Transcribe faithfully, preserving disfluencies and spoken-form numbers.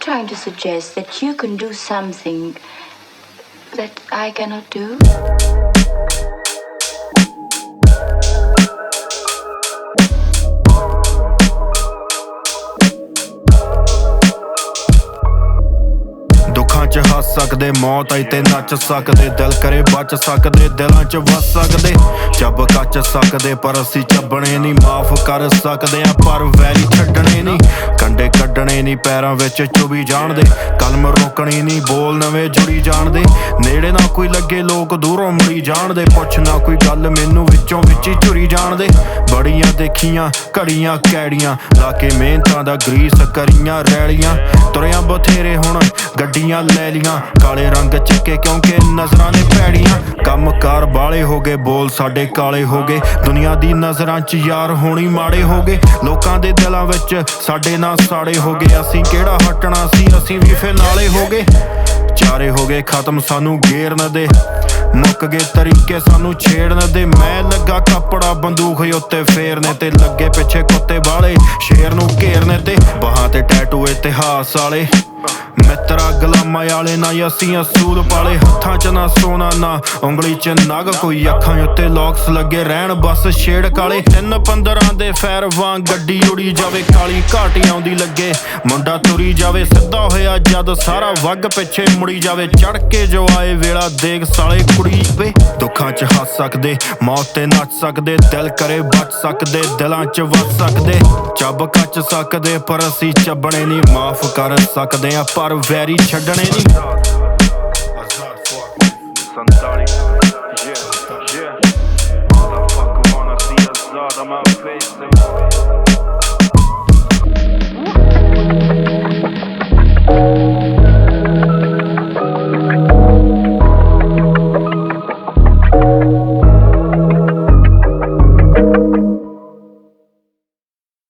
trying to suggest that you can do something that I cannot do? ਦੁੱਖਾਂ 'ਚ ਹੱਸ ਸਕਦੇ, ਮੌਤ ਆਈ ਤੇ ਨੱਚ ਸਕਦੇ, ਦਿਲ ਕਰੇ ਬਚ ਸਕਦੇ, ਦਿਲਾਂ 'ਚ ਵਸ ਸਕਦੇ, ਚੱਬ ਕੱਚ ਸਕਦੇ ਪਰ ਅਸੀਂ ਚੱਬਣੇ ਨਹੀਂ, ਮਾਫ ਕਰ ਸਕਦੇ ਆ ਪਰ ਵੈਰੀ ਛੱਡਣੇ ਨਹੀਂ, ਕੰਡੇ ਕੱਢਣੇ ਨਹੀਂ ਪੈਰਾਂ ਵਿੱਚ ਚੁਭੀ ਜਾਣਦੇ, ਕਲਮ ਰੋਕਣੀ ਨਹੀਂ ਬੋਲ ਨਵੇਂ ਜੁੜੀ ਜਾਣਦੇ, ਨੇੜੇ ਨਾ ਕੋਈ ਲੱਗੇ ਲੋਕ ਦੂਰੋਂ ਮੁੜੀ ਜਾਣਦੇ, ਪੁੱਛ ਨਾ ਕੋਈ ਗੱਲ ਮੈਨੂੰ ਵਿੱਚੋਂ ਵਿੱਚ ਹੀ ਝੁਰੀ ਜਾਣਦੇ, ਬੜੀਆਂ ਦੇਖੀਆਂ ਘੜੀਆਂ ਕੈੜੀਆਂ ਲਾ ਕੇ ਮਿਹਨਤਾਂ ਦਾ ਗਰੀਸ ਕਰੀਆਂ ਰੈਲੀਆਂ, ਤੁਰਿਆਂ ਬਥੇਰੇ ਹੁਣ ਗੱਡੀਆਂ ਲੈ ਲੀਆਂ, ਕਾਲੇ ਰੰਗ ਚੱਕੇ ਕਿਉਂਕਿ ਨਜ਼ਰਾਂ ਨੇ ਭੈੜੀਆਂ, ਕੰਮ ਕਾਰ ਬਾਲੇ ਹੋ ਗਏ ਬੋਲ ਸਾਡੇ ਕਾਲੇ ਹੋ ਗਏ, ਦੁਨੀਆ ਦੀ ਨਜ਼ਰਾਂ 'ਚ ਯਾਰ ਹੋਣੀ ਮਾੜੇ ਹੋ ਗਏ, ਲੋਕਾਂ ਦੇ ਦਿਲਾਂ ਵਿੱਚ ਸਾਡੇ ਨਾਲ ਸਾੜੇ ਹੋ ਗਏ, ਅਸੀਂ ਕਿਹੜਾ ਹਟਣਾ ਸੀ ਅਸੀਂ ਵੀ ਫਿਨਾਲੇ ਹੋ ਗਏ, ਚਾਰੇ ਹੋ ਗਏ ਖਤਮ ਸਾਨੂੰ ਗੇਰਨ ਦੇ, ਮੁੱਕ ਗਏ ਤਰੀਕੇ ਸਾਨੂੰ ਛੇੜਨ ਦੇ, ਮੈਂ ਲੱਗਾ ਕੱਪੜਾ ਬੰਦੂਕ ਉੱਤੇ ਫੇਰਨੇ ਤੇ, ਲੱਗੇ ਪਿੱਛੇ ਕੁੱਤੇ ਵਾਲੇ ਸ਼ੇਰ ਨੂੰ ਘੇਰਨੇ ਤੇ, ਬਾਹਾਂ ਤੇ ਟੈਟੂ ਇਤਿਹਾਸ ਵਾਲੇ ਮਿੱਤਰਾ ਗੁਲਾਮਾਂ ਵਾਲੇ ਨਾ ਅਸੀਂ ਅਸੂਲ ਪਾਲੇ, ਹੱਥਾਂ 'ਚ ਨਾ ਸੋਨਾ ਨਾ ਉਂਗਲੀ 'ਚ ਨਗ, ਕੋਈ ਅੱਖਾਂ ਉੱਤੇ ਲੌਕਸ ਲੱਗੇ ਰਹਿਣ ਬਸ ਛੇੜ ਕਾਲੇ, ਤਿੰਨ ਪੰਦਰਾਂ ਦੇ ਫੈਰ ਵਾਂਗ ਗੱਡੀ ਉੜੀ ਜਾਵੇ, ਕਾਲੀ ਘਾਟੀ ਆਉਂਦੀ ਲੱਗੇ ਮੁੰਡਾ ਤੁਰੀ ਜਾਵੇ, ਸਿੱਧਾ ਹੋਇਆ ਜਦ ਸਾਰਾ ਵੱਗ ਪਿੱਛੇ ਮੁੜੀ ਜਾਵੇ, ਚੜ ਕੇ ਜੋ ਆਏ ਵੇਲਾ ਦੇਖ ਸਾਲੇ ਕੁੜੀ ਵੇ, ਦੁੱਖਾਂ 'ਚ ਹੱਸ ਸਕਦੇ, ਮੌਤ ਤੇ ਨੱਚ ਸਕਦੇ, ਦਿਲ ਕਰੇ ਬਚ ਸਕਦੇ, ਦਿਲਾਂ 'ਚ ਵਸ ਸਕਦੇ, ਚੱਬ ਕੱਚ ਸਕਦੇ ਪਰ ਅਸੀਂ ਚੱਬਣੇ ਨਹੀਂ, ਮਾਫ ਕਰ ਸਕਦੇ ਆ ਪਰ ਵੈਰੀ ਛੱਡਣੇ ਨਹੀਂ।